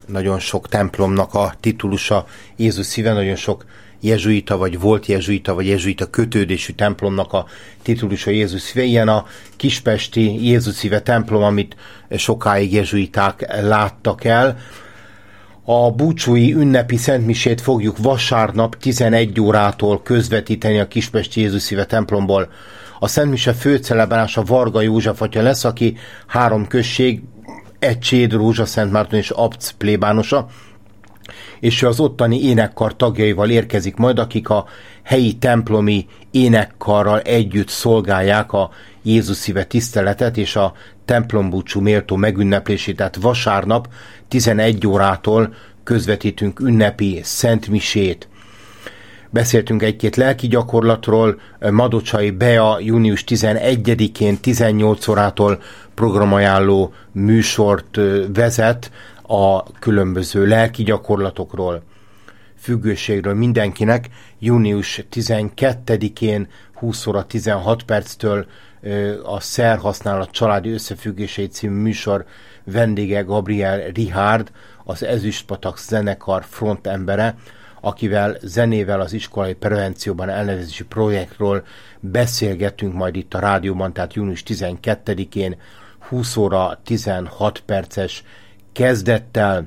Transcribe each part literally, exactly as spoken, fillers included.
nagyon sok templomnak a titulusa Jézus szíve, nagyon sok jezsuita, vagy volt jezsuita, vagy jezsuita kötődésű templomnak a titulusa Jézus szíve. Ilyen a kispesti Jézus szíve templom, amit sokáig jezsuiták láttak el. A búcsúi ünnepi szentmisét fogjuk vasárnap tizenegy órától közvetíteni a kispesti Jézus szíve templomból. A szentmise főcelebrása Varga József atya lesz, aki három község, Ecsét, Rózsaszentmárton és Abc plébánosa, és ő az ottani énekkar tagjaival érkezik majd, akik a helyi templomi énekkarral együtt szolgálják a Jézus szíve tiszteletet és a templombúcsú méltó megünneplését. Tehát vasárnap tizenegy órától közvetítünk ünnepi szentmisét. Beszéltünk egy-két lelki gyakorlatról, Madocsai Bea június tizenegyedikén tizennyolc órától programajánló műsort vezet a különböző lelki gyakorlatokról, függőségről mindenkinek. Június tizenkettedikén húsz óra tizenhat perctől a Szerhasználat családi összefüggései című műsor vendége Gabriel Richard, az Ezüstpatak zenekar frontembere, akivel zenével az iskolai prevencióban elnevezési projektről beszélgetünk majd itt a rádióban, tehát június tizenkettedikén húsz óra tizenhat perces kezdettel.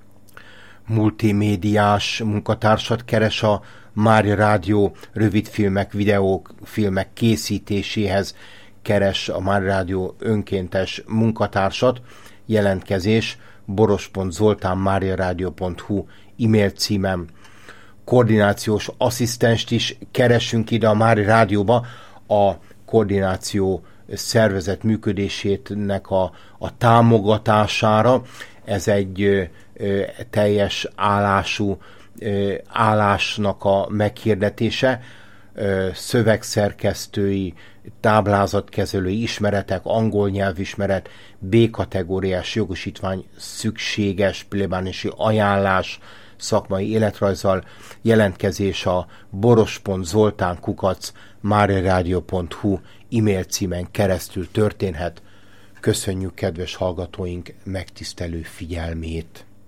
Multimédiás munkatársat keres a Mária Rádió, rövidfilmek, videók, filmek készítéséhez keres a Mária Rádió önkéntes munkatársat. Jelentkezés boros pont zoltán máriaradio pont hu e-mail címem. Koordinációs asszisztenst is keresünk ide a Mária Rádióba, a koordináció szervezet működésének a, a támogatására. Ez egy ö, ö, teljes állású ö, állásnak a meghirdetése, ö, szövegszerkesztői, táblázatkezelői ismeretek, angol nyelvismeret, B-kategóriás jogosítvány szükséges, plébánosi ajánlás, szakmai életrajzzal. Jelentkezés a boros pont zoltán kukac máriaradio pont hu e-mail címen keresztül történhet. Köszönjük kedves hallgatóink megtisztelő figyelmét!